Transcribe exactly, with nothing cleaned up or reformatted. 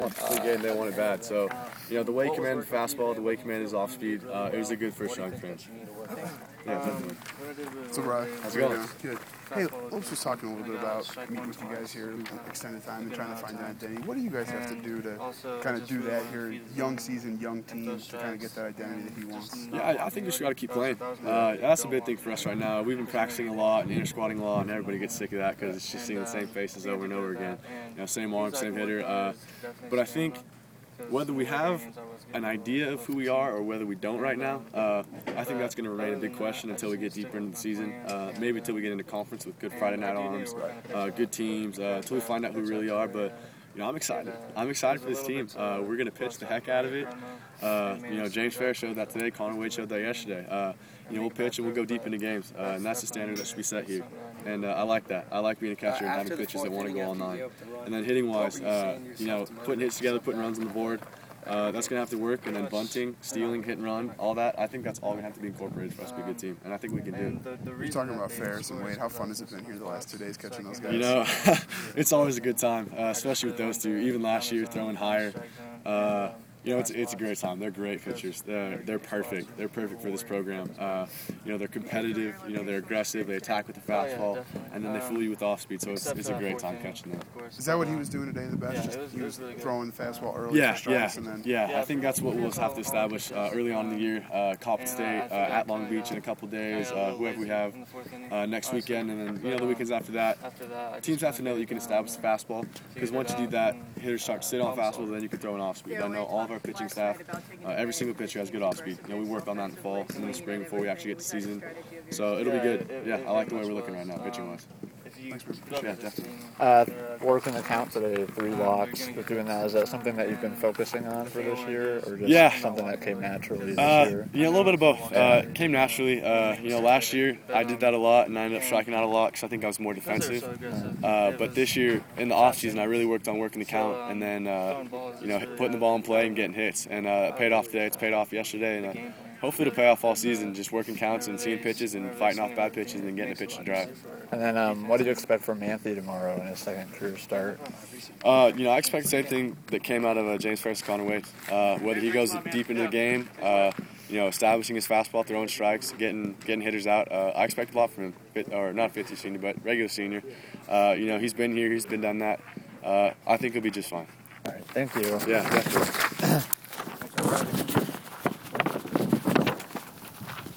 the game, they want it bad. So, you know, the way he commanded fastball, the way he commanded his off speed, uh, it was a good first round for him. Yeah, definitely. So, Ryan, how's it going? Good. Hey, let's just talking a little bit about meeting with you guys here, extended time, and trying to find an identity. What do you guys have to do to kind of do that here, young season, young team, to kind of get that identity that he wants? Yeah, I, I think we just got to keep playing. Uh, that's a big thing for us right now. We've been practicing a lot and inter-squatting a lot, and everybody gets sick of that because it's just seeing the same faces over and over again. You know, same arm, same hitter. Uh, but I think whether we have an idea of who we are or whether we don't right now, uh, I think that's going to remain a big question until we get deeper into the season. Uh, maybe until we get into conference with good Friday night arms, uh, good teams, uh, until we find out who we really are. But you know, I'm excited. I'm excited for this team. Uh, we're going to pitch the heck out of it. Uh, you know, James Fair showed that today. Connor Wade showed that yesterday. Uh, you know, we'll pitch and we'll go deep into games, uh, and that's the standard that should be set here. And uh, I like that. I like being a catcher and having pitchers that want to go all nine. And then hitting-wise, uh, you know, putting hits together, putting runs on the board. Uh, that's going to have to work, and then bunting, stealing, hit and run, all that, I think that's all going to have to be incorporated for us to be a good team, and I think we can do it. You're talking about Ferris and Wade. How fun has it been here the last two days catching those guys? You know, it's always a good time, uh, especially with those two. Even last year, throwing higher. Uh, You know, it's it's a great time. They're great pitchers. They're they're perfect. They're perfect for this program. Uh, you know, they're competitive. You know, they're aggressive. They attack with the fastball, and then they fool you with off speed. So it's it's a great time catching them. Is that what he was doing today the best? Just he was throwing the fastball early Yeah, for strikes, yeah, and then yeah. I think that's what we'll have to establish uh, early on in the year. Uh, Coppin State uh, at Long Beach in a couple days. Uh, whoever we have uh, next weekend, and then you know the weekends after that. Teams have to know that you can establish the fastball, because once you do that, hitters start to sit on fastball, then you can throw an off speed. I know all of our pitching staff. Uh, every single pitcher has good off speed. You know, we work on that in the fall and in the spring before we actually get to season. So it'll be good. Yeah, I like the way we're looking right now, pitching wise. Yeah, definitely. Uh, working the count today, three walks. With doing that, is that something that you've been focusing on for this year, or just yeah. something that came naturally this uh, year? Yeah, a little bit of both. Uh, it came naturally. Uh, you know, last year I did that a lot, and I ended up striking out a lot because I think I was more defensive. Uh, but this year, in the off season, I really worked on working the count, and then uh, you know, putting the ball in play and getting hits. And uh, it paid off today. It's paid off yesterday, and. Uh, Hopefully to pay off all season, just working counts and seeing pitches and fighting off bad pitches and then getting a pitch to drive. And then um, what did you expect from Manthe tomorrow in his second career start? Uh, you know, I expect the same thing that came out of uh, James Ferris, Connor Wade. Uh, whether he goes deep into the game, uh, you know, establishing his fastball, throwing strikes, getting getting hitters out. Uh, I expect a lot from him, or not fifth year senior, but regular senior. Uh, you know, he's been here, he's been done that. Uh, I think he'll be just fine. All right, thank you. Yeah, definitely.